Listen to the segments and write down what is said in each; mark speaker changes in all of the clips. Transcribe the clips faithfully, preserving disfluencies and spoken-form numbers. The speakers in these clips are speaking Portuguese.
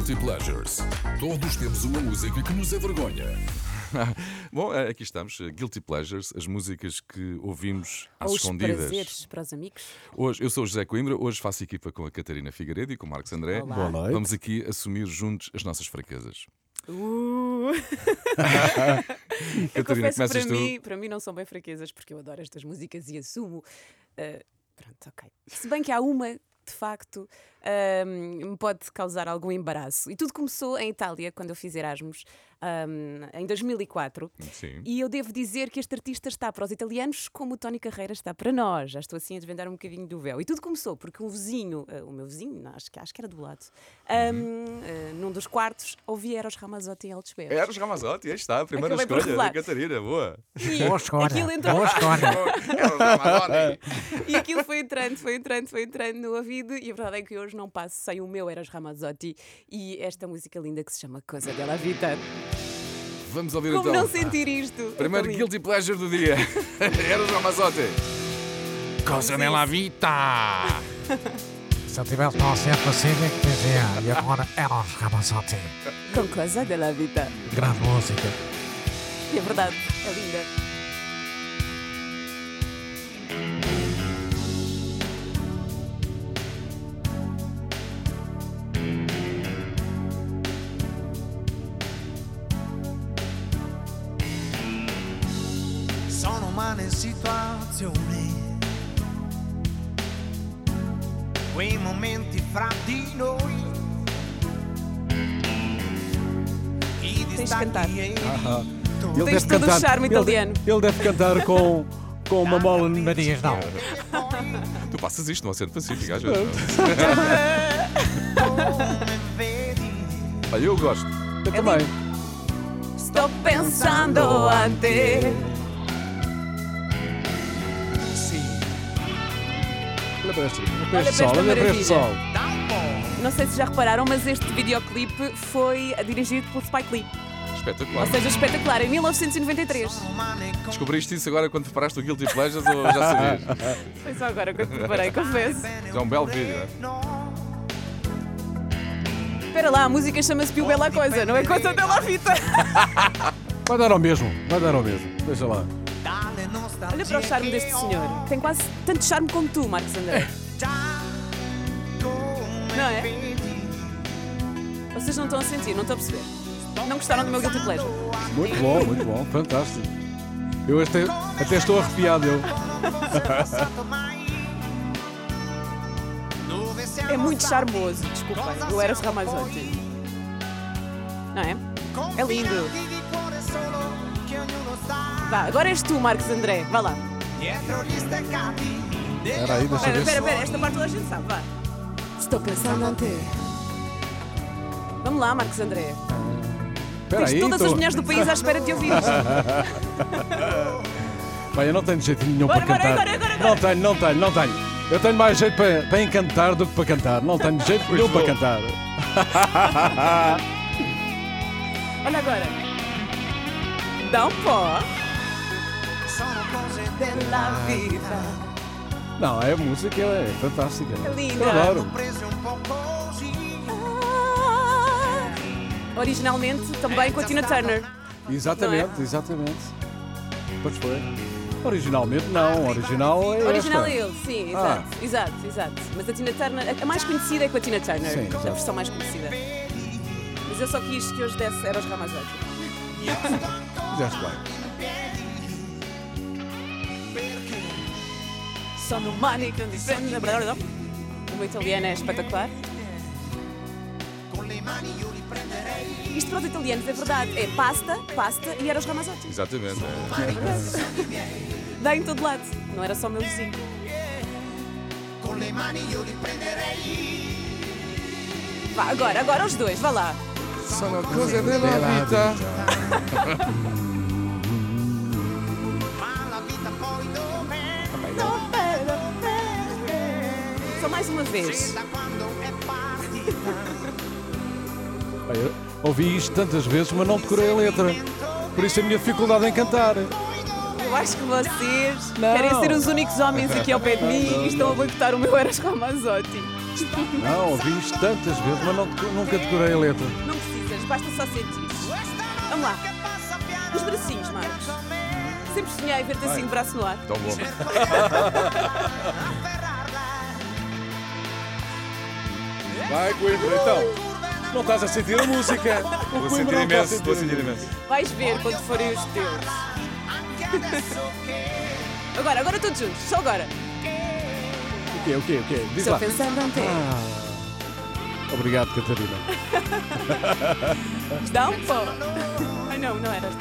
Speaker 1: Guilty Pleasures. Todos temos uma música que nos envergonha.
Speaker 2: Bom, aqui estamos, Guilty Pleasures, as músicas que ouvimos às
Speaker 3: Ou
Speaker 2: escondidas.
Speaker 3: Os prazeres para os amigos.
Speaker 2: Hoje, eu sou o José Coimbra, hoje faço equipa com a Catarina Figueiredo e com o Marcos André.
Speaker 3: Olá.
Speaker 4: Boa noite.
Speaker 2: Vamos aqui assumir juntos as nossas fraquezas.
Speaker 3: Uh. Eu
Speaker 2: Catarina,
Speaker 3: confesso que para
Speaker 2: começas tu.
Speaker 3: mim, para mim não são bem fraquezas, porque eu adoro estas músicas e assumo. Uh, pronto, ok. Se bem que há uma, de facto, um, me pode causar algum embaraço. E tudo começou em Itália, quando eu fiz Erasmus, um, em dois mil e quatro.
Speaker 2: Sim.
Speaker 3: E eu devo dizer que este artista está para os italianos como o Tony Carreira está para nós. Já estou assim a desvendar um bocadinho do véu. E tudo começou porque um vizinho, uh, o meu vizinho, não, acho, que, acho que era do lado, um, uh, num dos quartos, ouvia Eros Ramazzotti em altos berros.
Speaker 2: Eros Ramazzotti, aí está, a primeira
Speaker 3: Acabei por
Speaker 2: escolha da
Speaker 3: revelar.
Speaker 2: Catarina, boa.
Speaker 3: E
Speaker 4: Boa escolha.
Speaker 3: aquilo entrou...
Speaker 4: Boa escolha.
Speaker 2: Eros Ramazzotti.
Speaker 3: E aquilo foi entrando, foi entrando, foi entrando no ouvido. E a verdade é que hoje não passo sem o meu Eros Ramazzotti e esta música linda que se chama Cosa della Vita.
Speaker 2: Vamos ouvir
Speaker 3: Como
Speaker 2: então.
Speaker 3: não sentir isto?
Speaker 2: Primeiro
Speaker 3: É tão lindo.
Speaker 2: Guilty Pleasure do dia. Eros Ramazzotti. Cosa nella vita.
Speaker 4: Se eu tivesse um assento assim, é que dizia. E agora Eros Ramazzotti.
Speaker 3: Com Cosa della Vita.
Speaker 4: Grande música.
Speaker 3: E é verdade, é linda.
Speaker 5: Sono umane situazioni, quei momenti fra di noi, i
Speaker 3: Tens de cantar.
Speaker 5: distacchi e
Speaker 4: Ele
Speaker 3: Tens todo o charme
Speaker 4: ele,
Speaker 3: italiano.
Speaker 4: ele deve cantar com, com uma mola de manias, não.
Speaker 2: Tu passas isto no Oceano Pacífico, às vezes.
Speaker 5: come vedi.
Speaker 2: Olha, eu gosto.
Speaker 4: Eu também.
Speaker 3: Sto pensando a te.
Speaker 5: Sì,
Speaker 4: Olha para este, olha para
Speaker 3: Olha
Speaker 4: este
Speaker 3: para
Speaker 4: sol,
Speaker 3: esta
Speaker 4: olha para este sol.
Speaker 3: maravilha.
Speaker 5: da un po'.
Speaker 3: Não sei se já repararam, mas este videoclipe foi dirigido por Spike Lee.
Speaker 2: Espetacular.
Speaker 3: Ou seja, espetacular, em mil novecentos e noventa e três.
Speaker 5: Sono umane come
Speaker 2: Descobriste isso agora quando preparaste o Guilty Pleasures ou já sabias?
Speaker 3: Foi só agora que eu te preparei, confesso.
Speaker 2: É um belo vídeo, é?
Speaker 5: no.
Speaker 3: Espera lá, a música chama-se Più Bella Coisa, não é Cosa della Vita.
Speaker 4: Vai dar ao mesmo, vai dar ao mesmo. Deixa lá.
Speaker 5: Dalle nostalgie
Speaker 3: Olha para o charme deste senhor, que tem quase tanto charme como tu, Marcos André.
Speaker 5: già come
Speaker 3: Não é?
Speaker 5: vedi.
Speaker 3: Vocês não estão a sentir, não estão a perceber. Não gostaram do meu Guilty Pleasure?
Speaker 4: Muito bom, muito bom, fantástico. Eu até, até estou arrepiado. Eu.
Speaker 3: É muito charmoso, desculpem, o Eros Ramazzotti. Não é? É lindo. Vá, agora és tu, Marcos André, vá lá.
Speaker 4: Espera aí, deixa
Speaker 3: Espera,
Speaker 4: eu ver.
Speaker 3: espera, espera, esta parte toda a gente sabe, vá. Estou pensando em ti. Vamos lá, Marcos André.
Speaker 4: Espera
Speaker 3: Tens
Speaker 4: aí,
Speaker 3: todas
Speaker 4: tô-
Speaker 3: as mulheres do país à espera de ouvir isto.
Speaker 4: Bem, eu não tenho jeito nenhum
Speaker 3: Bora,
Speaker 4: para
Speaker 3: bora,
Speaker 4: cantar.
Speaker 3: agora, agora, agora.
Speaker 4: Não tenho, não tenho, não tenho. Eu tenho mais jeito para, para encantar do que para cantar. Não tenho jeito nenhum para
Speaker 2: bom.
Speaker 4: cantar.
Speaker 3: Olha agora. Dá um pó. Della vita.
Speaker 4: Não, a música é fantástica.
Speaker 3: É linda.
Speaker 4: Eu adoro.
Speaker 3: Ah, originalmente também com a Tina Turner.
Speaker 4: Exatamente,
Speaker 3: Não
Speaker 4: exatamente. Pois foi. Originalmente não, original é
Speaker 3: Original
Speaker 4: esta.
Speaker 3: é ele, sim,
Speaker 4: Ah.
Speaker 3: exato, exato, exato. Mas a Tina Turner, a mais conhecida é com a Tina Turner,
Speaker 4: Sim,
Speaker 3: a
Speaker 4: exato.
Speaker 3: versão mais conhecida. Mas eu só quis que hoje desse Eros Ramazzotti.
Speaker 4: Fizeste bem.
Speaker 3: Sono mani che non difende. O meu italiano é espetacular. Isto para os italianos é verdade, é pasta, pasta e Eros Ramazzotti.
Speaker 2: Exatamente. É.
Speaker 3: É verdade. Dá em todo lado, não era só o meu vizinho. Vá, agora, agora os dois, vá lá.
Speaker 2: Sono cose della vita.
Speaker 3: Só mais uma vez.
Speaker 4: Bem, eu ouvi isto tantas vezes, mas não decorei a letra. Por isso a minha dificuldade em cantar.
Speaker 3: Eu acho que vocês
Speaker 4: Não.
Speaker 3: querem ser os únicos homens aqui ao pé de mim e estão a boicotar o meu Eros Ramazzotti.
Speaker 4: Não, ouvi isto tantas vezes, mas não, nunca decorei a letra.
Speaker 3: Não precisas, basta só sentir. Vamos lá. Os bracinhos, Marcos. Sempre sonhei ver-te assim de braço no ar.
Speaker 2: Tão bom.
Speaker 4: Vai, Coimbra, então. Não estás a sentir a música. O
Speaker 2: Vou
Speaker 4: Coimbra
Speaker 2: sentir
Speaker 4: não está a
Speaker 2: imenso, vou sentir imenso.
Speaker 3: Vais ver quando forem os teus. Agora, agora todos juntos, só agora.
Speaker 4: O quê, o quê, o quê? Diz
Speaker 3: Estou
Speaker 4: lá.
Speaker 3: pensando em ter.
Speaker 4: Ah, obrigado, Catarina.
Speaker 3: Dá um pó. Ai não, não era esta.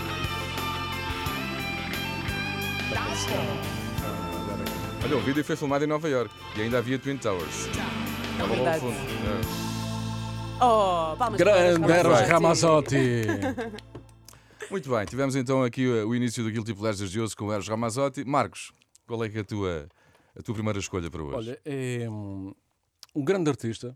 Speaker 2: Olha, o vídeo foi filmado em Nova York e ainda havia Twin Towers.
Speaker 3: É
Speaker 2: Lá ao
Speaker 3: verdade.
Speaker 2: fundo. É.
Speaker 3: Oh, palmas
Speaker 4: Grande
Speaker 3: para
Speaker 4: Eros
Speaker 3: Eros
Speaker 4: Ramazzotti.
Speaker 2: Muito bem, tivemos então aqui uh, o início do Guilty Pleasures de hoje com o Eros Ramazzotti. Marcos, qual é que é a tua, a tua primeira escolha para hoje?
Speaker 4: Olha, é um, um grande artista.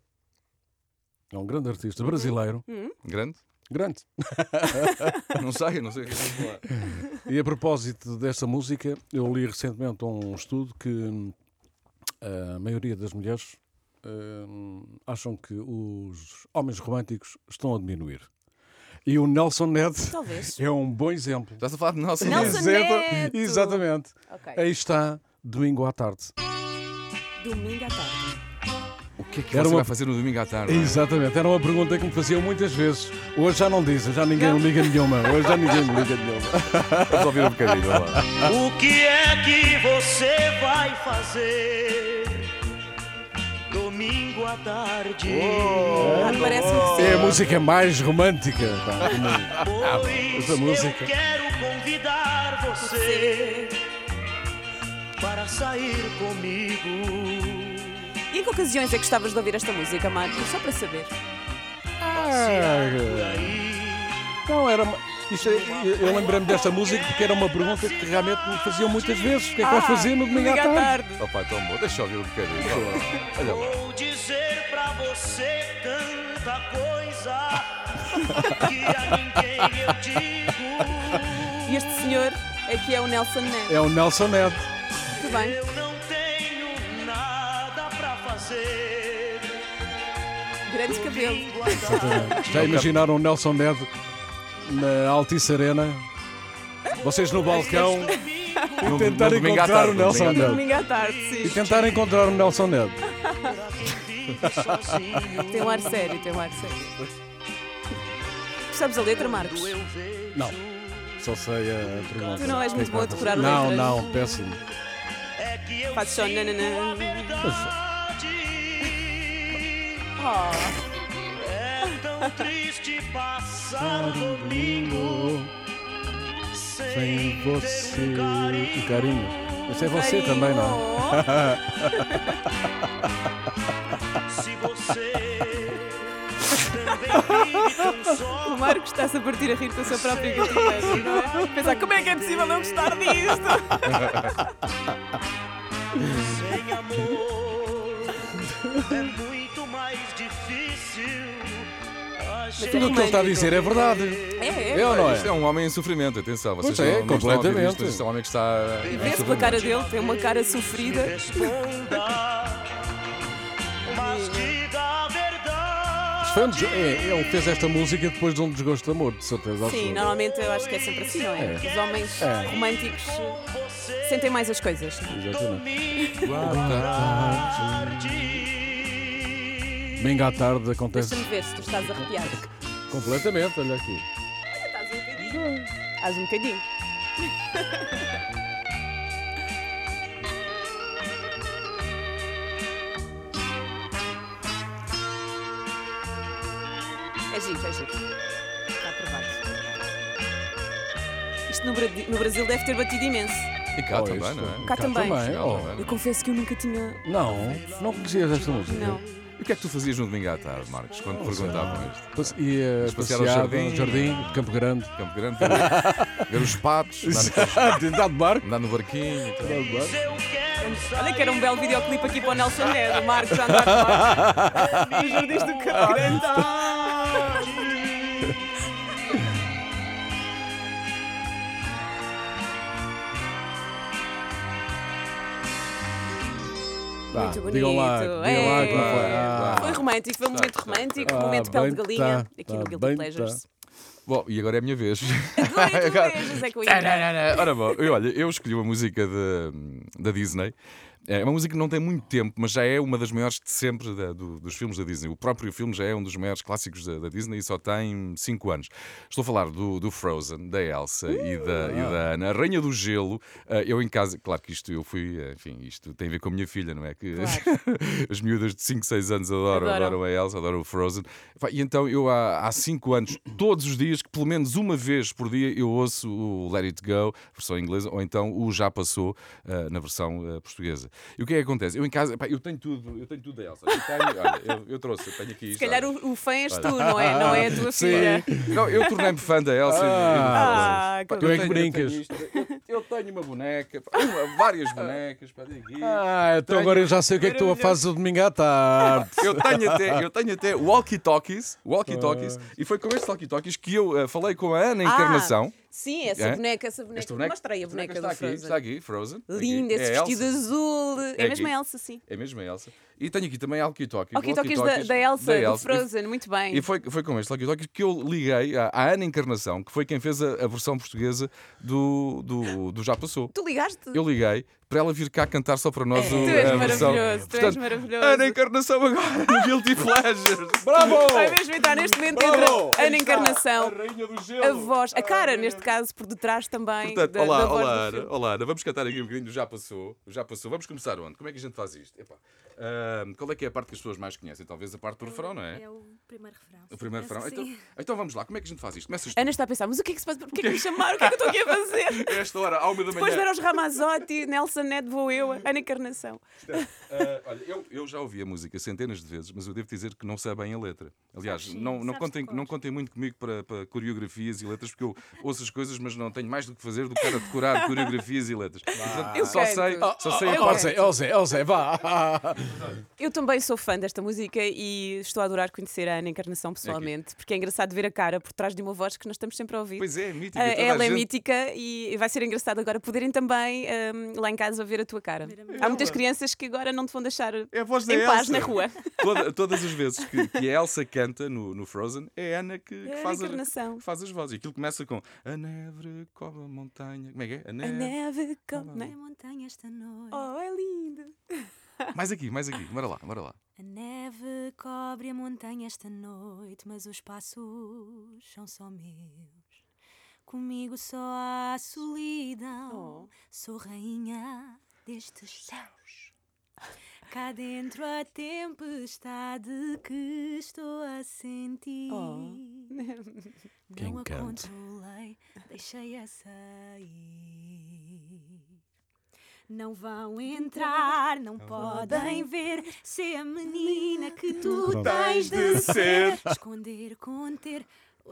Speaker 4: É um grande artista brasileiro.
Speaker 2: Grande?
Speaker 4: Grande.
Speaker 2: Não sei, não sei o que é que estás a falar.
Speaker 4: E a propósito desta música, eu li recentemente um estudo que hum, a maioria das mulheres hum, acham que os homens românticos estão a diminuir. E o Nelson Ned
Speaker 3: Talvez.
Speaker 4: é um bom exemplo.
Speaker 2: Estás a falar de Nelson
Speaker 3: Nelson
Speaker 2: Ned?
Speaker 4: Exata-
Speaker 3: Neto.
Speaker 4: Exatamente.
Speaker 3: Ok.
Speaker 4: Aí está, domingo à tarde.
Speaker 3: Domingo à tarde.
Speaker 2: O que é que
Speaker 4: Era
Speaker 2: você
Speaker 4: uma-
Speaker 2: vai fazer no domingo à tarde? não é?
Speaker 4: Exatamente, era uma pergunta que me faziam muitas vezes. Hoje já não dizem, já ninguém
Speaker 3: Não.
Speaker 4: me liga nenhuma. Hoje já ninguém me liga nenhuma.
Speaker 2: Vamos ouvir um bocadinho, vamos lá.
Speaker 5: O que é que você vai fazer domingo à tarde?
Speaker 3: Ah, parece-me que
Speaker 4: É a
Speaker 3: sim.
Speaker 4: música mais romântica. pá, do mundo.
Speaker 5: Pois
Speaker 4: essa música.
Speaker 5: eu quero convidar você para sair comigo.
Speaker 3: E em que ocasiões é que gostavas de ouvir esta música, Marcos? Só para saber.
Speaker 4: Ah, não, era uma... Isto é- eu eu lembrei-me desta música porque era uma pergunta que realmente me faziam muitas vezes. O que é que vais fazer no domingo à tarde?
Speaker 2: Opa, tão bom. Deixa eu ouvir um bocadinho. Vamos lá. Olha lá.
Speaker 5: Vou dizer pra você tanta coisa que a ninguém eu digo.
Speaker 3: E este senhor aqui é o Nelson Ned.
Speaker 4: É o Nelson Ned.
Speaker 3: Muito bem.
Speaker 5: Eu não tenho nada pra fazer.
Speaker 3: Grande cabelo.
Speaker 4: Já imaginaram o Nelson Ned na Altice Arena? Vocês no balcão e
Speaker 2: No-
Speaker 4: tentar
Speaker 2: no domingo à
Speaker 4: encontrar
Speaker 2: tarde,
Speaker 4: o
Speaker 2: no
Speaker 4: Nelson
Speaker 2: domingo à
Speaker 4: Ned.
Speaker 3: Domingo à tarde,
Speaker 4: E
Speaker 3: sim.
Speaker 4: tentar encontrar o Nelson Ned.
Speaker 3: Tem um ar sério, tem um ar sério. Tu sabes a letra, Marcos?
Speaker 4: Não, só sei a pergunta.
Speaker 3: Tu não és muito bom a decorar
Speaker 4: Não,
Speaker 3: letras.
Speaker 4: não, péssimo.
Speaker 3: Fazes só nananã. Oh,
Speaker 5: É tão triste passar um domingo
Speaker 4: Sem você. Um carinho. Esse é você
Speaker 3: carinho.
Speaker 4: também, não?
Speaker 5: Se você também vive tão só.
Speaker 3: O Marcos está-se a partir a rir com a sua própria guitarra, não é? Pensar, como é que é possível eu gostar disto?
Speaker 5: Sem amor é muito mais difícil. A gente
Speaker 4: Tudo o que ele está a dizer é verdade.
Speaker 3: É, é.
Speaker 4: É ou não é?
Speaker 2: Isto é um homem em sofrimento, atenção. Vocês
Speaker 4: Pois é,
Speaker 2: não, não estão a ouvir
Speaker 4: completamente.
Speaker 2: isto, mas isto é um homem que está
Speaker 3: E
Speaker 2: em
Speaker 3: vê-se pela cara
Speaker 2: sofrimento.
Speaker 3: dele, tem uma cara sofrida.
Speaker 5: responda, mas diga a verdade.
Speaker 4: Foi um des- é, ele fez esta música depois de um desgosto de amor, de certeza
Speaker 3: Sim,
Speaker 4: absoluta.
Speaker 3: normalmente eu acho que é sempre assim, não é? Os homens
Speaker 4: É.
Speaker 3: românticos sentem mais as coisas.
Speaker 4: Exatamente.
Speaker 5: Tarde.
Speaker 4: Domingo à tarde acontece
Speaker 3: Deixa-me ver se tu estás arrepiado.
Speaker 4: completamente, olha aqui.
Speaker 3: Estás um bocadinho. Estás um bocadinho. É giro, é giro. Está aprovado. Isto no, Bra- no Brasil deve ter batido imenso.
Speaker 2: E cá
Speaker 4: Oh,
Speaker 2: também,
Speaker 4: isto-
Speaker 2: não é?
Speaker 3: Cá também.
Speaker 4: oh.
Speaker 2: também.
Speaker 3: Eu confesso que eu nunca tinha.
Speaker 4: Não, não conhecias esta música?
Speaker 3: Não.
Speaker 2: E o que é que tu fazias no domingo à tarde, Marcos, quando te perguntavam isto?
Speaker 4: Pois, ia
Speaker 2: passear
Speaker 4: passear
Speaker 2: ao
Speaker 4: no
Speaker 2: jardim.
Speaker 4: jardim, de Campo Grande.
Speaker 2: Campo Grande, ver, ver os patos, andar, naqueles-
Speaker 4: Tentar de barco.
Speaker 2: andar no barquinho e tal.
Speaker 5: Eu quero
Speaker 3: Olha que era um belo videoclipe aqui para o Nelson Ned, o Marcos a andar com Marcos. Nos jardins do Campo Grande. Muito bonito.
Speaker 4: digam lá, digam lá
Speaker 3: É.
Speaker 4: como foi. Ah.
Speaker 3: Foi romântico, foi um
Speaker 2: Tá,
Speaker 3: momento
Speaker 2: tá,
Speaker 3: romântico,
Speaker 4: tá.
Speaker 3: um momento
Speaker 4: Ah,
Speaker 3: pele de
Speaker 4: bem
Speaker 3: galinha,
Speaker 4: tá,
Speaker 3: aqui
Speaker 4: tá,
Speaker 3: no Guilty
Speaker 4: bem
Speaker 3: Pleasures.
Speaker 2: Bom, e agora é a minha vez.
Speaker 3: Adorei tu vejas, é que eu ia.
Speaker 2: Ora bom, eu, olha, eu escolhi uma música de- da Disney. É uma música que não tem muito tempo, mas já é uma das maiores de sempre da- do- dos filmes da Disney. O próprio filme já é um dos maiores clássicos da, da Disney e só tem cinco anos. Estou a falar do, do Frozen, da Elsa e, da, e da Anna, a Rainha do Gelo. Ah, eu em casa, claro que isto eu fui, enfim, isto tem a ver com a minha filha, não é? Que as miúdas de cinco, seis anos adoram,
Speaker 3: Adoram.
Speaker 2: adoram a Elsa, adoram o Frozen. Pá, E então eu há, há cinco anos, todos os dias, que pelo menos uma vez por dia, eu ouço o Let It Go, versão inglesa, ou então o Já Passou, ah, na versão ah, portuguesa. E o que é que acontece? Eu em casa, pá, eu tenho tudo, eu tenho tudo da Elsa. Eu, tenho, olha, eu, eu trouxe, eu tenho aqui
Speaker 3: Se
Speaker 2: isto.
Speaker 3: calhar
Speaker 2: olha.
Speaker 3: o, o fã és tu, não é, não é a tua
Speaker 4: Sim.
Speaker 3: filha.
Speaker 2: Não, eu tornei-me fã da Elsa. e- e do
Speaker 3: Ah,
Speaker 2: Frozen. Pá,
Speaker 3: que
Speaker 2: eu
Speaker 4: bem. Tu é que
Speaker 2: tenho- eu tenho
Speaker 4: brincas.
Speaker 2: isto, Eu, eu tenho uma boneca, pá, uma- várias bonecas, pá, tem aqui.
Speaker 4: Ah, então agora eu já sei o que é que tu fazes o domingo à tarde.
Speaker 2: Eu tenho até, eu tenho até walkie-talkies, walkie-talkies, e foi com estes walkie-talkies que eu eh, falei com a Ana Encarnação.
Speaker 3: Sim, essa
Speaker 2: É?
Speaker 3: boneca, essa boneca.
Speaker 2: Esta boneca-
Speaker 3: Mostrei a
Speaker 2: esta boneca
Speaker 3: boneca do
Speaker 2: está aqui,
Speaker 3: Frozen.
Speaker 2: está aqui, Frozen.
Speaker 3: Linda,
Speaker 2: Aqui.
Speaker 3: esse
Speaker 2: É a
Speaker 3: vestido
Speaker 2: Elsa.
Speaker 3: azul. É,
Speaker 2: É
Speaker 3: mesmo a
Speaker 2: aqui.
Speaker 3: Elsa, sim.
Speaker 2: É mesmo a Elsa. E tenho aqui também walkie-talkies.
Speaker 3: Walkie-talkies da,
Speaker 2: walkie-talkies
Speaker 3: da Elsa,
Speaker 2: da
Speaker 3: do
Speaker 2: Elsa. E-
Speaker 3: Frozen, muito bem.
Speaker 2: E foi, foi com este walkie-talkie que eu liguei à, à Ana Encarnação, que foi quem fez a, a versão portuguesa do, do, do Já Passou.
Speaker 3: Tu ligaste?
Speaker 2: Eu liguei para ela vir cá cantar só para nós o,
Speaker 3: Tu és
Speaker 2: a versão.
Speaker 3: maravilhoso, tu és
Speaker 2: Portanto,
Speaker 3: maravilhoso.
Speaker 2: Ana Encarnação agora no Guilty Pleasures.
Speaker 4: Bravo!
Speaker 3: Vai mesmo entrar neste momento
Speaker 4: Bravo!
Speaker 3: entra Ana Encarnação.
Speaker 2: A rainha do gelo.
Speaker 3: A voz, a cara, neste caso, por detrás também.
Speaker 2: Portanto,
Speaker 3: da,
Speaker 2: olá,
Speaker 3: da voz
Speaker 2: olá,
Speaker 3: do
Speaker 2: Ana,
Speaker 3: filme.
Speaker 2: olá, Ana. Vamos cantar aqui um bocadinho do Já Passou. O Já Passou. Vamos começar onde? Como é que a gente faz isto? Epá, ah, qual é que é a parte que as pessoas mais conhecem? Talvez a parte do refrão, não é?
Speaker 6: É o primeiro refrão.
Speaker 2: O primeiro refrão.
Speaker 6: Penso que
Speaker 2: Então,
Speaker 6: sim.
Speaker 2: então vamos lá, como é que a gente faz isto? Começas tu.
Speaker 3: Ana está a pensar, mas o que é que se passa? Porquê que me chamaram? O que é que eu estou aqui a fazer?
Speaker 2: A esta hora, à uma da
Speaker 3: Depois de
Speaker 2: manhã.
Speaker 3: ver aos Ramazotti, Nelson Ned vou eu, Ana Encarnação.
Speaker 2: Ah, olha, eu, eu já ouvi a música centenas de vezes, mas eu devo dizer que não sei bem a letra. Aliás,
Speaker 6: Sabes sim,
Speaker 2: não, não,
Speaker 6: sabes
Speaker 2: contem,
Speaker 6: de cor.
Speaker 2: não contem muito comigo para, para coreografias e letras, porque eu ouço as coisas, mas não tenho mais do que fazer do que para decorar coreografias e letras. Portanto,
Speaker 3: Eu
Speaker 2: só
Speaker 3: canto.
Speaker 2: sei, só sei a
Speaker 3: Eu
Speaker 4: Ó
Speaker 2: parte.
Speaker 4: Zé, ó Zé, ó Zé, vá!
Speaker 3: Eu também sou fã desta música e estou a adorar conhecer a Ana Encarnação pessoalmente, porque é engraçado ver a cara por trás de uma voz que nós estamos sempre a ouvir.
Speaker 2: Pois é, mítica.
Speaker 3: Ah,
Speaker 2: toda a
Speaker 3: ela é
Speaker 2: gente-
Speaker 3: mítica e vai ser engraçado agora poderem também ahm, lá em casa ver a tua cara.
Speaker 6: Ver a minha
Speaker 3: Há muitas
Speaker 2: cara.
Speaker 3: crianças que agora não te vão deixar
Speaker 2: É a voz da
Speaker 3: em paz
Speaker 2: Elsa.
Speaker 3: na rua.
Speaker 2: Toda- todas as vezes que, que a Elsa canta no, no Frozen, é a Ana que, que
Speaker 3: É a
Speaker 2: faz, a,
Speaker 3: Encarnação.
Speaker 2: que faz as vozes. E aquilo começa com a neve cobre a montanha. Como é que é? A
Speaker 3: A
Speaker 2: neve.
Speaker 3: neve com...
Speaker 6: Na
Speaker 3: né?
Speaker 6: montanha esta noite.
Speaker 3: Oh, é lindo.
Speaker 2: Mais aqui, mais aqui. Bora lá, bora lá.
Speaker 6: A neve cobre a montanha esta noite, mas os passos são só meus. Comigo só há solidão.
Speaker 3: Oh.
Speaker 6: Sou rainha destes céus. Cá dentro a tempestade que estou a sentir.
Speaker 3: Oh.
Speaker 4: Quem
Speaker 6: Não a
Speaker 4: canta?
Speaker 6: controlei, deixei-a sair. Não vão entrar, não podem ver. Se a menina que tu
Speaker 4: Pronto.
Speaker 6: tens de
Speaker 2: ser.
Speaker 6: ser. Esconder, conter ou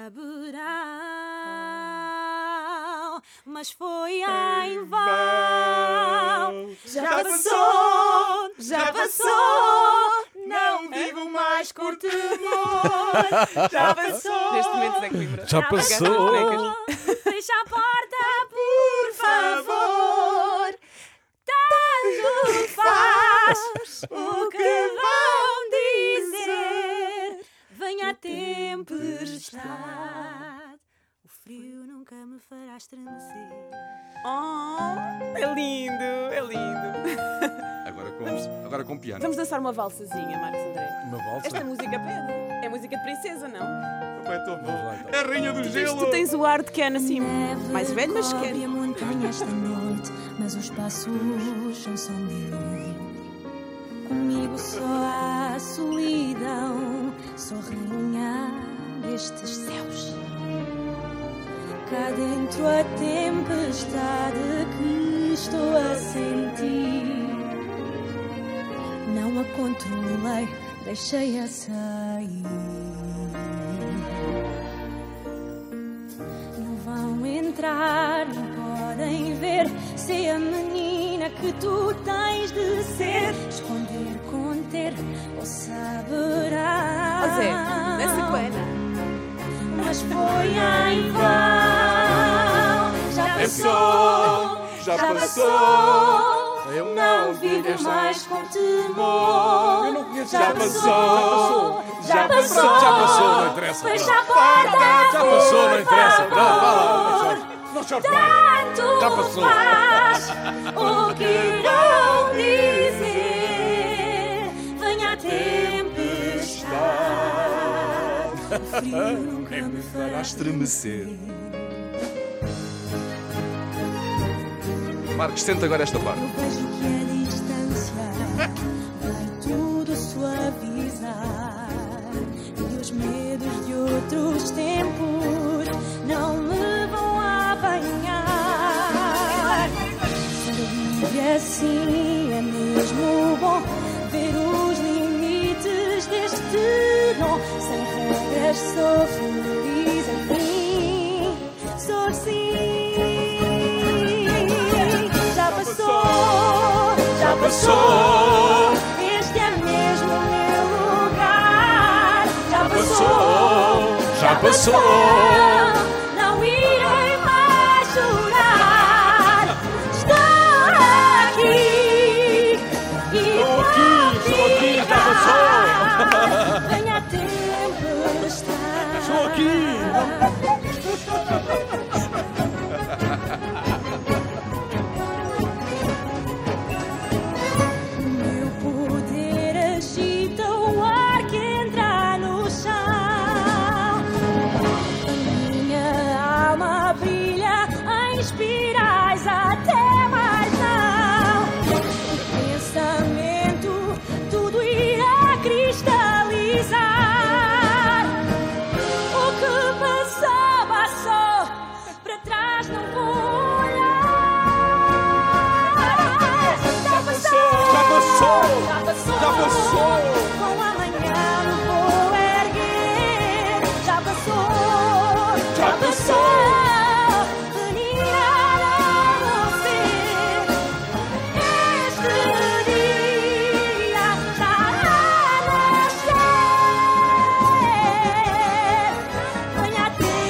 Speaker 6: saberão. Mas foi em vão. Já passou, já passou. Não vivo mais com temor. Já passou.
Speaker 3: Neste momento, Zé Coimbra.
Speaker 4: Já passou!
Speaker 6: Fecha a porta, por favor. Tanto faz o que vão dizer. Venha a tempestade. O frio nunca me fará estremecer.
Speaker 3: Oh, é lindo, é lindo.
Speaker 2: Agora com, agora com piano.
Speaker 3: Vamos dançar uma valsazinha, Marcos André.
Speaker 4: Uma valsa?
Speaker 3: Esta música pede. É música de princesa, não?
Speaker 2: É tão bom.
Speaker 4: Vamos lá, então.
Speaker 2: É a rainha do
Speaker 3: Tu tens,
Speaker 2: gelo.
Speaker 3: tu tens o ar de que é assim, mais velho, mas
Speaker 6: Cobre
Speaker 3: quer.
Speaker 6: a montanha esta noite, mas os passos são só meus. Comigo só há solidão, sou rainha destes céus. Cá dentro a tempestade que estou a sentir. Não a controlei, deixei-a sair. Não vão entrar, não podem ver. Se a menina que tu tens de ser. Esconder, conter ou saberá.
Speaker 3: Ó Zé, dança com a Ana.
Speaker 6: Mas foi em vão. Já passou,
Speaker 2: Já
Speaker 6: já passou.
Speaker 4: Eu
Speaker 6: não vivo mais com temor.
Speaker 4: Eu não conheço.
Speaker 6: Já passou, já passou,
Speaker 4: Já passou, não interessa.
Speaker 6: fecha a porta,
Speaker 4: Já passou, não interessa. Não, vá lá. Não chores mais.
Speaker 6: tanto
Speaker 4: Já passou.
Speaker 6: faz o que irão dizer. Venha a tempestade, o frio nunca me fará
Speaker 2: estremecer. Marcos, sente agora esta parte.
Speaker 6: Eu vejo que a distância vai tudo suavizar e os medos de outros tempos não me vão apanhar. Ser assim é mesmo bom, ver os limites deste dom. Sem regras sou feliz, enfim, sou assim. Já passou, este é mesmo o meu lugar. Já passou,
Speaker 4: Já passou.
Speaker 6: não irei mais chorar. Estou aqui e
Speaker 4: Estou aqui, estou aqui, já passou.
Speaker 6: Venha a tempestade.
Speaker 4: Estou aqui.
Speaker 6: Meu poder agita o ar que entra no chão. A minha alma brilha em espirais até mais não. O pensamento tudo irá cristalizar. O que passou, passou. Para trás não vou olhar. Já passou.
Speaker 4: Já passou.
Speaker 6: Já passou.
Speaker 4: Já passou.
Speaker 6: Com amanhã me vou erguer. Já passou. Já passou. Venha a ser. Este dia já nascer. Venha a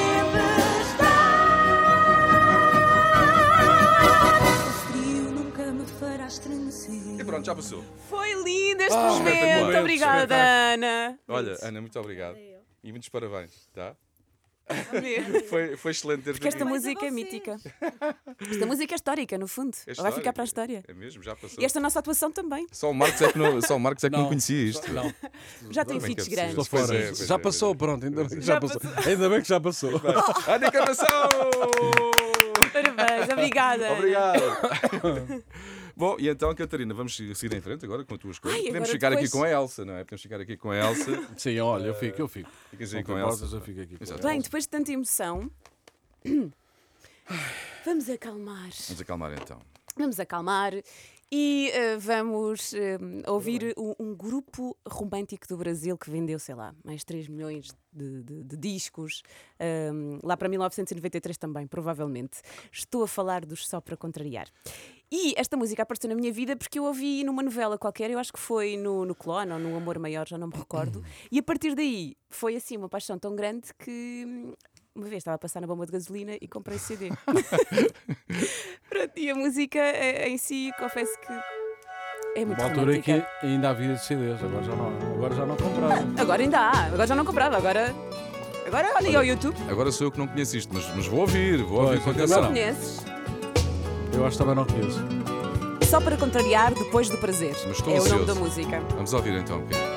Speaker 6: tempestade. O frio nunca me fará estremecer.
Speaker 2: E pronto, já passou.
Speaker 3: Foi lindo este
Speaker 2: Ah,
Speaker 3: momento.
Speaker 2: espetacular.
Speaker 3: Obrigada, Ana.
Speaker 2: Olha, Ana, muito obrigado. E muitos parabéns, tá?
Speaker 3: Mesmo.
Speaker 2: Foi, foi excelente ter
Speaker 3: Porque esta
Speaker 2: aqui.
Speaker 3: música é mítica. Esta música é histórica, no fundo.
Speaker 2: É
Speaker 3: Vai ficar para a
Speaker 2: histórico.
Speaker 3: história.
Speaker 2: É mesmo, já passou.
Speaker 3: E esta nossa atuação também.
Speaker 2: Só o Marcos é que não, só o Marcos é que não, conhecia isto.
Speaker 4: Não,
Speaker 3: Já tem
Speaker 2: Como é que é
Speaker 3: fitos
Speaker 2: possível?
Speaker 3: grandes.
Speaker 4: estou
Speaker 2: Pois
Speaker 4: fora.
Speaker 2: é, pois
Speaker 4: Já
Speaker 2: é,
Speaker 4: passou,
Speaker 2: pois é.
Speaker 4: pronto. Ainda bem que
Speaker 3: Já
Speaker 4: já passou. Ainda bem que já passou.
Speaker 2: Ana Encarnação!
Speaker 3: Parabéns, obrigada. Ana.
Speaker 2: Obrigado. Bom, e então, Catarina, vamos seguir em frente agora com a tua escolha.
Speaker 3: Ai,
Speaker 2: Podemos
Speaker 3: agora
Speaker 2: ficar
Speaker 3: depois-
Speaker 2: aqui com a Elsa, não é? Podemos ficar aqui com a Elsa.
Speaker 4: Sim, olha, eu fico, eu fico.
Speaker 2: Ficas aí
Speaker 4: Não
Speaker 2: com
Speaker 4: te
Speaker 2: a Elsa.
Speaker 4: importas, eu fico aqui. com
Speaker 2: Exato.
Speaker 4: ela.
Speaker 3: Bem, depois de tanta emoção, vamos acalmar.
Speaker 2: Vamos acalmar então.
Speaker 3: Vamos acalmar e eh, vamos eh, ouvir um, um grupo romântico do Brasil que vendeu, sei lá, mais de três milhões de, de- de discos, ehm, lá para mil novecentos e noventa e três também, provavelmente. Estou a falar dos Só para Contrariar. E esta música apareceu na minha vida porque eu ouvi numa novela qualquer, eu acho que foi no, no Clone ou no Amor Maior, já não me recordo. E a partir daí foi assim uma paixão tão grande que hum, uma vez estava a passar na bomba de gasolina e comprei C D. Pronto, e a música eh, em si, confesso que é muito
Speaker 4: Uma altura em
Speaker 3: romântica.
Speaker 4: que ainda havia C Ds, agora já não, agora já não comprava.
Speaker 3: Agora ainda há, agora já não comprava, agora. Agora olha aí ao YouTube.
Speaker 2: Agora sou eu que não conheço isto, mas, mas vou ouvir, vou ouvir
Speaker 4: Pois,
Speaker 2: com
Speaker 4: eu também
Speaker 2: atenção.
Speaker 4: não.
Speaker 3: Conheces?
Speaker 4: Eu acho que também não conheço.
Speaker 3: Só para contrariar depois do prazer.
Speaker 2: Mas estou
Speaker 3: É o nome
Speaker 2: ansioso.
Speaker 3: da música.
Speaker 2: Vamos ouvir então um bocadinho.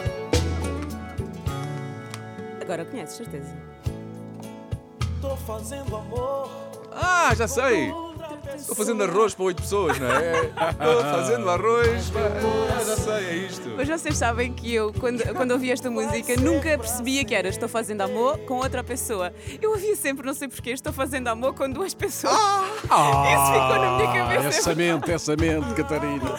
Speaker 3: Agora conheces, certeza.
Speaker 5: Tô fazendo amor.
Speaker 2: Ah, já sei! Estou fazendo arroz para oito pessoas, não é? Estou fazendo arroz para... Ah, já sei, é isto.
Speaker 3: Mas vocês sabem que eu, quando, quando ouvi esta música, nunca percebia que era estou fazendo amor com outra pessoa. Eu ouvia sempre, não sei porquê, estou fazendo amor com duas pessoas. Isso ficou na minha cabeça.
Speaker 4: Essa mente, essa mente, Catarina.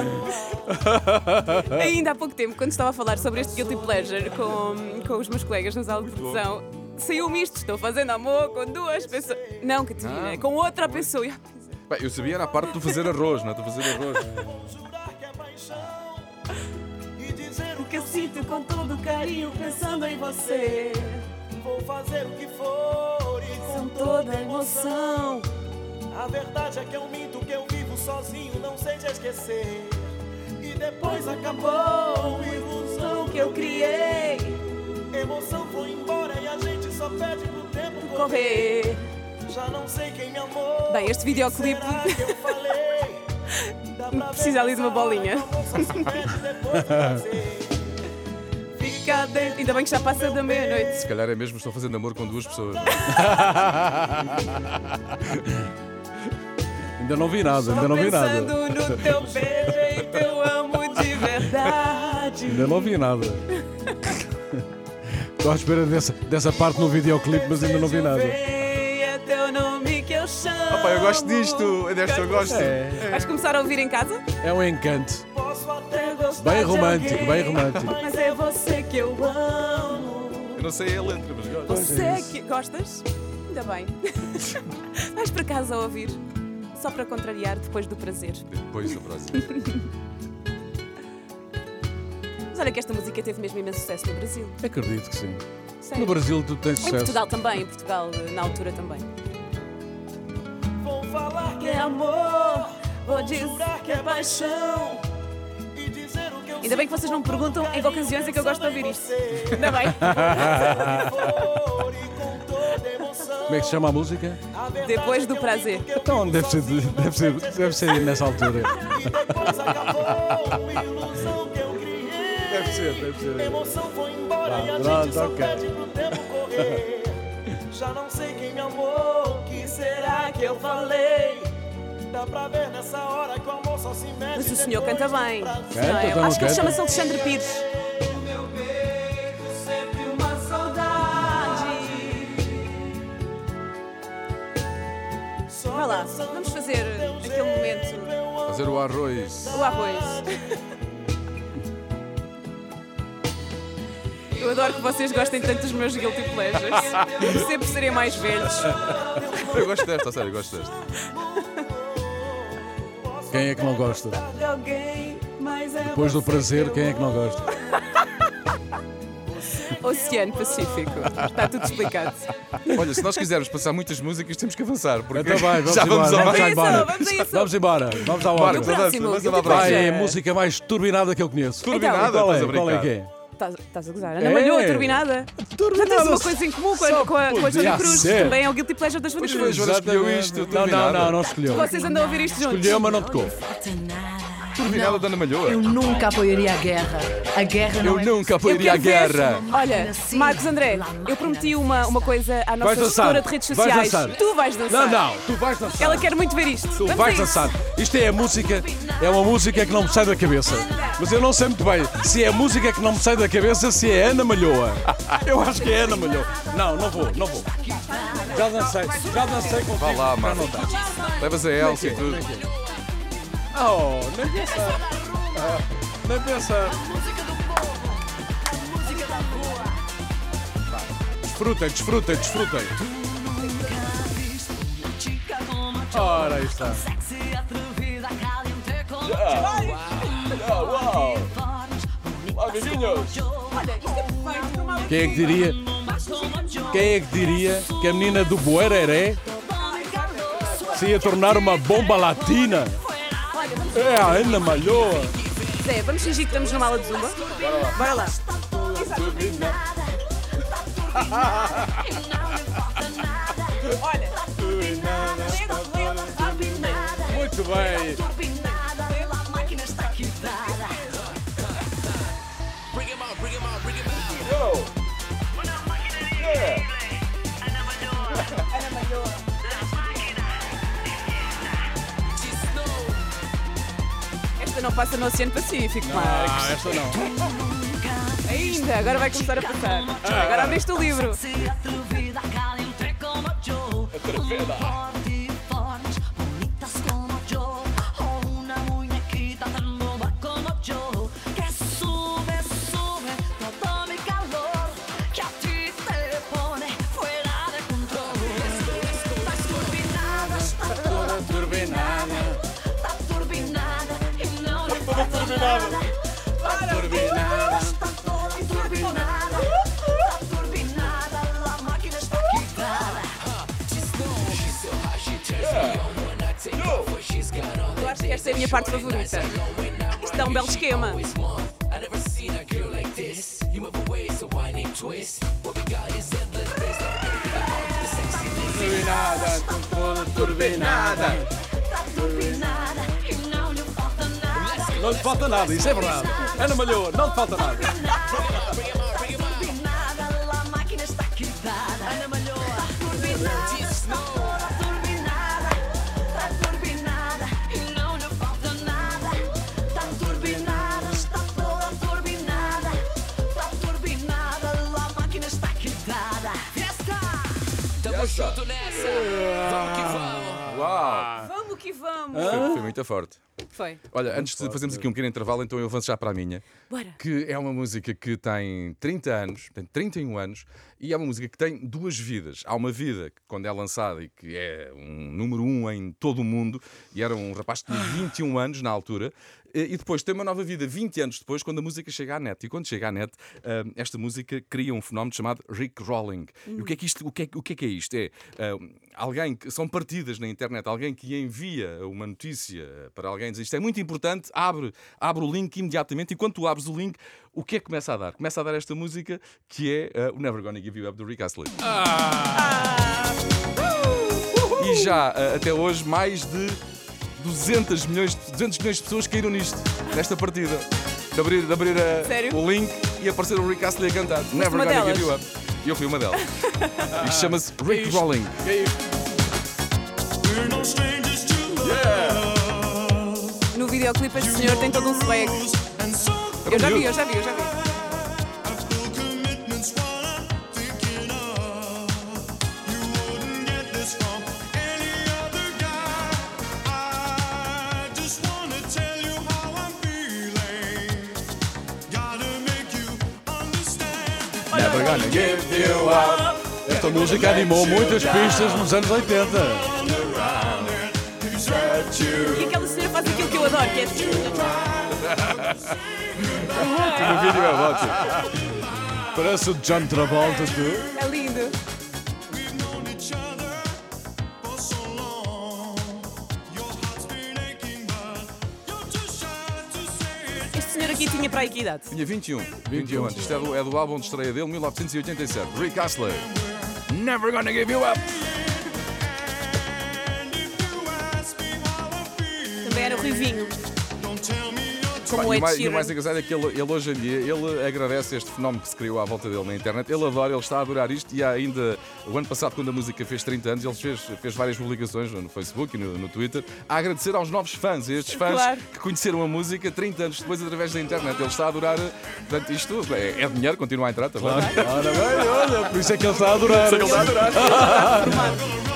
Speaker 3: Ainda há pouco tempo, quando estava a falar sobre este Guilty Pleasure com, com os meus colegas nas aulas de produção, saiu-me isto, estou fazendo amor com duas pessoas. Não, Catarina,
Speaker 2: Não.
Speaker 3: com outra pessoa. E, ah,
Speaker 2: Bem, eu sabia era a parte de fazer arroz, não é? De fazer arroz.
Speaker 5: Jurar que é paixão. E dizer o
Speaker 3: que eu sinto com todo carinho pensando em você.
Speaker 5: vou fazer o que for e com
Speaker 3: Com toda a emoção.
Speaker 5: A verdade é que eu minto, que eu vivo sozinho, não sei te esquecer. E depois acabou a ilusão que eu criei. Emoção foi embora e a gente só pede pro tempo correr. Já não sei quem me amou.
Speaker 3: Bem, este videoclipe
Speaker 5: Será que eu falei? Dá pra ver
Speaker 3: precisa ali de uma
Speaker 5: nessa hora
Speaker 3: bolinha.
Speaker 5: que o amor só se perde depois do prazer.
Speaker 3: Fica dentro. Ainda bem que já passa da meia-noite.
Speaker 2: Se calhar é mesmo, estou fazendo amor com duas pessoas.
Speaker 4: Ainda não vi nada, ainda não vi nada.
Speaker 3: Pensando no teu beijo e teu amo de verdade.
Speaker 4: Ainda não vi nada. Estou à espera dessa, dessa parte no videoclipe, mas ainda não vi nada.
Speaker 3: É teu nome que eu chamo.
Speaker 2: Opa, eu gosto disto. É desta eu gosto.
Speaker 4: É,
Speaker 3: Vais começar a ouvir em casa?
Speaker 4: é um encanto.
Speaker 5: Posso até gostar
Speaker 4: Bem
Speaker 5: de
Speaker 4: romântico,
Speaker 5: alguém,
Speaker 4: bem romântico.
Speaker 3: Mas é você que eu amo.
Speaker 2: Eu não sei a letra, mas gosto.
Speaker 3: Você que gostas? Ainda bem. Vais para casa a ouvir. Só para contrariar depois do prazer.
Speaker 2: Depois do próximo.
Speaker 3: Mas olha que esta música teve mesmo imenso sucesso no Brasil.
Speaker 4: Acredito que sim.
Speaker 3: Sério.
Speaker 4: No Brasil tu tens
Speaker 3: Em
Speaker 4: sucesso.
Speaker 3: Portugal também, em Portugal na altura também.
Speaker 5: Vou falar que
Speaker 3: É amor, vou
Speaker 5: dizer que é paixão. E dizer o que eu
Speaker 3: Ainda bem que vocês não me perguntam em que ocasiões é que eu gosto de ouvir isto. Ainda bem.
Speaker 4: Como é que se chama a música?
Speaker 3: Depois do prazer.
Speaker 4: Então deve ser, deve ser, deve ser nessa altura.
Speaker 5: E depois acabou a ilusão que eu criei.
Speaker 4: Deve ser, deve ser.
Speaker 5: Emoção foi embora
Speaker 4: Ah,
Speaker 5: e a
Speaker 4: pronto,
Speaker 5: gente só
Speaker 4: ok.
Speaker 5: pede pro tempo correr. Já não sei quem me amou, que será que eu falei? Dá pra ver nessa hora que o amor só se mete.
Speaker 3: Mas o senhor
Speaker 5: depois
Speaker 3: canta
Speaker 5: do
Speaker 3: bem.
Speaker 5: prazer.
Speaker 4: Canta,
Speaker 3: Não é?
Speaker 4: então
Speaker 3: Acho que ele
Speaker 4: canta.
Speaker 3: chama-se Alexandre Pires.
Speaker 5: Sempre uma
Speaker 3: Vai lá, vamos fazer aquele momento.
Speaker 2: Fazer o arroz.
Speaker 3: O arroz. Eu adoro que vocês gostem tanto dos meus guilty pleasures. Não percebo por serem mais velhos.
Speaker 2: Eu gosto desta, a sério, eu gosto desta.
Speaker 4: Quem é que não gosta?
Speaker 3: De alguém, mas é
Speaker 4: Depois do
Speaker 3: você
Speaker 4: prazer,
Speaker 3: que
Speaker 4: quem
Speaker 3: eu
Speaker 4: é que não gosta?
Speaker 3: Oceano Pacífico. Está tudo explicado.
Speaker 2: Olha, se nós quisermos passar muitas músicas, temos que avançar. Porque
Speaker 4: Então vai, vamos
Speaker 2: já
Speaker 4: embora.
Speaker 2: vamos ao
Speaker 4: Vamos
Speaker 3: a
Speaker 4: lá
Speaker 3: isso,
Speaker 4: embora.
Speaker 3: vamos a isso.
Speaker 4: Vamos embora. Vamos à
Speaker 2: Bora,
Speaker 4: hora.
Speaker 3: No próximo,
Speaker 2: vamos
Speaker 3: guilty
Speaker 2: à
Speaker 4: Vai,
Speaker 3: pleasure.
Speaker 4: é a música mais turbinada que eu conheço.
Speaker 2: Turbinada,
Speaker 4: Qual é?
Speaker 2: estás a
Speaker 4: Qual é
Speaker 2: brincar.
Speaker 4: que é?
Speaker 3: Estás estás a gozar? Ana
Speaker 4: É.
Speaker 3: Malhoa, turbinada. Já tens uma coisa em comum com a,
Speaker 4: Só
Speaker 3: com a, com a Joana
Speaker 4: podia
Speaker 3: Cruz.
Speaker 4: ser.
Speaker 3: Também é o guilty pleasure das Joana
Speaker 2: Pois
Speaker 3: Cruz.
Speaker 2: foi, Joana escolheu isto.
Speaker 4: Não, não,
Speaker 2: turbinada.
Speaker 4: não, não escolheu.
Speaker 3: Vocês andam a ouvir isto juntos.
Speaker 4: Escolheu, mas não tocou.
Speaker 2: Turbinada da Ana Malhoa.
Speaker 7: Eu nunca apoiaria a guerra. A guerra não
Speaker 2: Eu
Speaker 7: é
Speaker 2: nunca apoiaria a
Speaker 3: Eu quero ver.
Speaker 2: guerra.
Speaker 3: Olha, Marcos André, eu prometi uma, uma coisa à nossa
Speaker 4: Vais dançar.
Speaker 3: gestora de redes
Speaker 4: Vais
Speaker 3: sociais.
Speaker 4: dançar.
Speaker 3: Tu vais dançar.
Speaker 4: Não, não, tu vais dançar.
Speaker 3: Ela quer muito ver isto.
Speaker 4: Tu
Speaker 3: Vamos
Speaker 4: vais
Speaker 3: a isso.
Speaker 4: dançar. Isto é a música, é uma música que não me sai da cabeça. Mas eu não sei muito bem se é a música que não me sai da cabeça, se é Ana Malhoa. Eu acho que é Ana Malhoa. Não, não vou, não vou. Já dancei, já dancei contigo.
Speaker 2: Vá lá,
Speaker 4: já
Speaker 2: Marco.
Speaker 4: não dá.
Speaker 2: Levas a Elsa e tudo.
Speaker 4: Oh, nem pensar. Ah, nem pensar. Desfrutem, desfrutem, desfrutem. Ora, aí está.
Speaker 3: Olha, isto é perfeito. Uma
Speaker 4: Quem é que diria? Quem é que diria que a menina do Boereré se ia tornar uma bomba latina? É a Ana Malhoa.
Speaker 3: Zé, vamos fingir que estamos numa aula de zumba? Bora lá. Olha.
Speaker 4: Muito bem.
Speaker 3: Esta não passa no Oceano Pacífico, Marcos.
Speaker 4: Ah, esta não.
Speaker 3: Ainda, agora vai começar a passar. Agora abriste o livro. Eu acho é a minha parte favorita. Isto dá um belo esquema.
Speaker 4: Turbinada, toda turbinada. Não lhe falta nada, isso é verdade. Ana Malhoa, não lhe falta nada.
Speaker 2: Junto nessa, vamos que vamos. Uau!
Speaker 3: Vamos que vamos.
Speaker 2: Foi, foi muito forte.
Speaker 3: Foi.
Speaker 2: Olha, antes de fazermos aqui um pequeno intervalo, então eu avanço já para a minha.
Speaker 3: Bora.
Speaker 2: Que é uma música que tem trinta anos, tem trinta e um anos, e é uma música que tem duas vidas. Há uma vida que, quando é lançada e que é um número um em todo o mundo, e era um rapaz que tinha vinte e um anos na altura, e depois tem uma nova vida vinte anos depois, quando a música chega à net. E quando chega à net, esta música cria um fenómeno chamado Rickrolling. E o que é que isto, o que é, o que é, que é isto? É uh, alguém que são partidas na internet, alguém que envia uma notícia para alguém, diz isto é muito importante, abre, abre o link imediatamente, e quando tu abres o link, o que é que começa a dar? Começa a dar esta música que é uh, o Never Gonna Give You Up do Rick Astley. Ah! Uh! E já uh, até hoje mais de duzentos milhões, duzentos milhões de pessoas caíram nisto, nesta partida. De abrir, de abrir a, o link e aparecer o Rick Astley a cantar Never Gonna
Speaker 3: delas?
Speaker 2: Give You Up. E eu fui uma delas. Isto chama-se Rickrolling.
Speaker 3: No videoclipe este senhor tem todo um swag. Eu já vi, eu já vi, eu já vi.
Speaker 2: Never Gonna Give You Up.
Speaker 4: Esta música animou muitas pistas nos anos oitenta.
Speaker 3: E aquela senhora faz aquilo que eu adoro, que é assim.
Speaker 2: No vídeo é ótimo.
Speaker 4: Parece o John Travolta, tu.
Speaker 3: É lindo. Este senhor aqui tinha para aí que idade?
Speaker 2: Tinha vinte e um. vinte e um anos. Isto é do, é do álbum de estreia dele, mil novecentos e oitenta e sete. Rick Astley. Never Gonna Give You Up.
Speaker 3: Também era o Ruivinho. Como
Speaker 2: Pá,
Speaker 3: o
Speaker 2: e,
Speaker 3: Ed
Speaker 2: o mais, e o
Speaker 3: Sheeran.
Speaker 2: mais engraçado é que ele, ele hoje em dia ele agradece este fenómeno que se criou à volta dele na internet. Ele adora, ele está a adorar isto, e há ainda o ano passado, quando a música fez trinta anos, ele fez, fez várias publicações no Facebook e no, no Twitter a agradecer aos novos fãs, a estes fãs
Speaker 3: Claro.
Speaker 2: que conheceram a música trinta anos depois através da internet. Ele está a adorar, portanto, isto é, é dinheiro, continua a entrar também.
Speaker 4: Ora bem, olha, por isso é que ele está a adorar.
Speaker 2: Por isso é que ele está a adorar.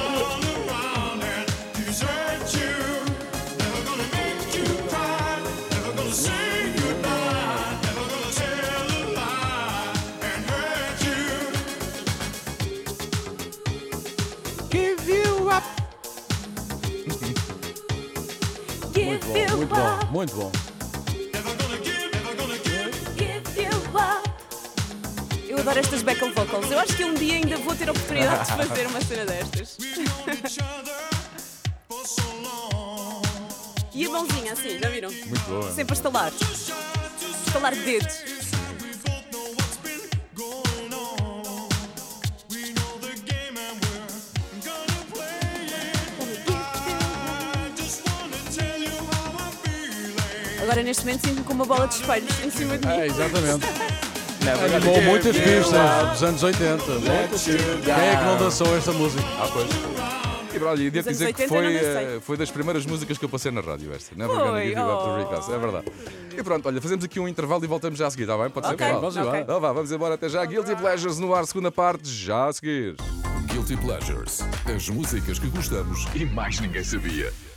Speaker 4: Muito bom, muito bom, muito bom.
Speaker 3: Eu adoro estas backup vocals. Eu acho que um dia ainda vou ter a oportunidade de fazer uma cena destas. E a mãozinha assim, já viram?
Speaker 2: Muito boa.
Speaker 3: Sempre a estalar. Estalar de dedos. Agora neste momento sinto-me com uma bola de espelhos em cima de mim.
Speaker 4: É, exatamente. Animou muitas pistas dos anos oitenta. Muitas. Quem é que não dançou esta música?
Speaker 2: Ah, pois. E olha, e devo
Speaker 3: Dos anos
Speaker 2: dizer que
Speaker 3: oitenta eu
Speaker 2: foi,
Speaker 3: não dancei.
Speaker 2: eh, foi das primeiras músicas que eu passei na rádio, esta. Never
Speaker 3: Foi,
Speaker 2: Gonna Give You Up do Rick
Speaker 3: oh.
Speaker 2: Astley, é verdade. E pronto, olha, fazemos aqui um intervalo e voltamos já a seguir, está bem? Pode ser?
Speaker 3: Ok,
Speaker 2: Vá.
Speaker 4: Vamos
Speaker 3: ok.
Speaker 4: embora.
Speaker 2: Então vá, vamos embora até já. Guilty Pleasures no ar, segunda parte, já a seguir.
Speaker 1: Guilty Pleasures. As músicas que gostamos e mais ninguém sabia.